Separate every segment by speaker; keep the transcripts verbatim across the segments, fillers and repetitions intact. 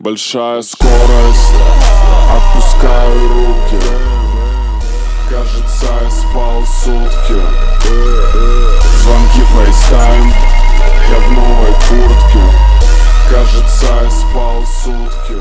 Speaker 1: Большая скорость, отпускаю руки. Кажется, я спал сутки. Звонки FaceTime, я в новой куртке. Кажется, я спал сутки.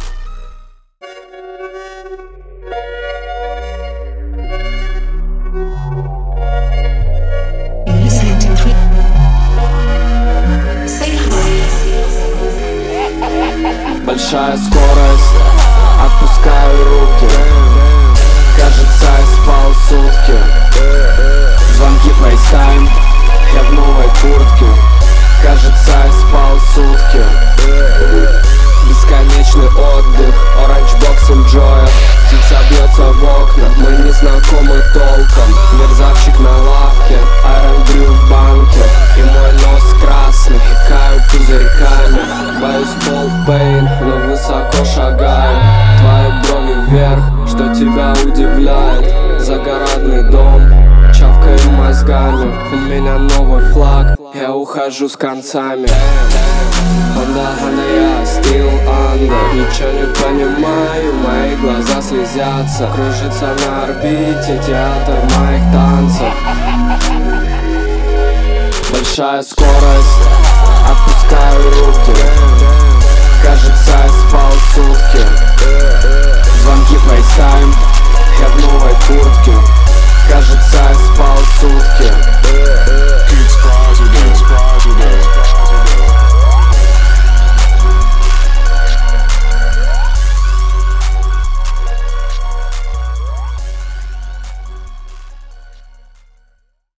Speaker 2: Большая скорость, отпускаю руки. Кажется, я спал сутки. Звонки FaceTime, я в новой куртке. Кажется, я спал сутки. Бесконечный отдых, Orange Box Enjoy. Птица бьется в окна, мы не знакомы толком. Мерзавчик на лавке, Iron Brew в банке. И мой нос красный, каю пузырьками. Боюсь fall pain, но высоко шагаю. Твои брови вверх, что тебя удивляет. Загородный дом, чавкаю мозгами. У меня новый флаг, я ухожу с концами. Honda, Honda, я still under. Ничего не понимаю, мои глаза слезятся. Кружится на орбите театр моих танцев. Большая скорость, отпускаю руки. Кажется, я спал сутки. Звонки FaceTime, я в новой куртке. Кажется, я спал сутки.